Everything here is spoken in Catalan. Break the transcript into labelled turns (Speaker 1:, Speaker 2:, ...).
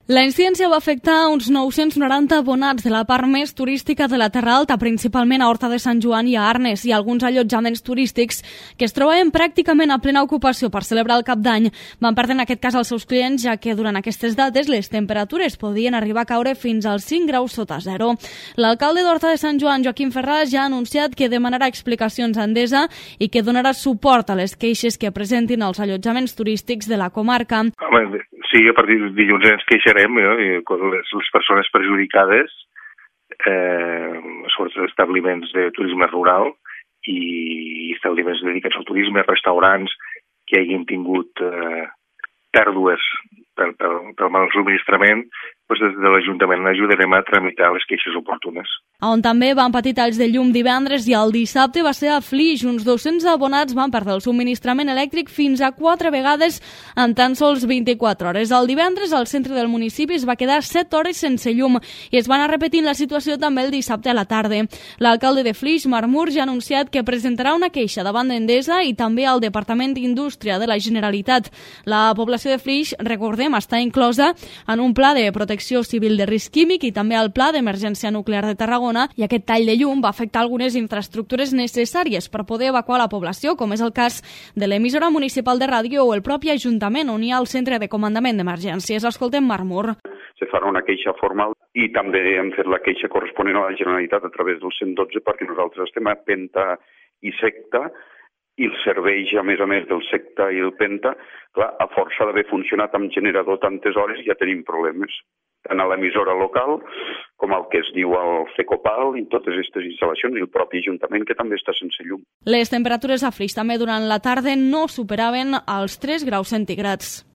Speaker 1: La incidència va afectar uns 990 abonats de la part més turística de la Terra Alta, principalment a Horta de Sant Joan i a Arnes, i alguns allotjaments turístics que es trobaven pràcticament a plena ocupació per celebrar el Cap d'Any. Van perdre en aquest cas els seus clients, ja que durant aquestes dates les temperatures podien arribar a caure fins als 5 graus sota zero. L'alcalde d'Horta de Sant Joan, Joaquim Ferràs, ja ha anunciat que demanarà explicacions a Endesa i que donarà suport a les queixes que presentin els allotjaments turístics de la comarca.
Speaker 2: Sí, a partir de dilluns ens queixarem, les persones perjudicades, sobretot establiments de turisme rural i establiments dedicats al turisme, restaurants que hagin tingut pèrdues pel mal subministrament, doncs des de l'Ajuntament ajudarem a tramitar les queixes oportunes.
Speaker 1: On també van patir talls de llum divendres i el dissabte va ser a Flix. Uns 200 abonats van perdre el subministrament elèctric fins a 4 vegades en tan sols 24 hores. El divendres al centre del municipi es va quedar 7 hores sense llum i es va anar repetint la situació també el dissabte a la tarda. L'alcalde de Flix, Marc Mur, ja ha anunciat que presentarà una queixa davant d'Endesa i també al Departament d'Indústria de la Generalitat. La població de Flix, recordem, està inclosa en un pla de protecció civil de risc químic i també al pla d'emergència nuclear de Tarragona, i aquest tall de llum va afectar algunes infraestructures necessàries per poder evacuar la població, com és el cas de l'emissora municipal de ràdio o el propi Ajuntament, on hi ha el centre de comandament d'emergències. Escoltem Marc Mur.
Speaker 3: Se farà una queixa formal i també hem fet la queixa corresponent a la Generalitat a través del 112 perquè nosaltres estem a Penta i Secta i els serveis, a més del Secta i el Penta, clar, a força d'haver funcionat amb generador tantes hores ja tenim problemes, tant a l'emissora local com el que es diu el Fecopal i totes aquestes instal·lacions i el propi Ajuntament que també està sense llum.
Speaker 1: Les temperatures a Flix també durant la tarda no superaven els 3 graus centígrads.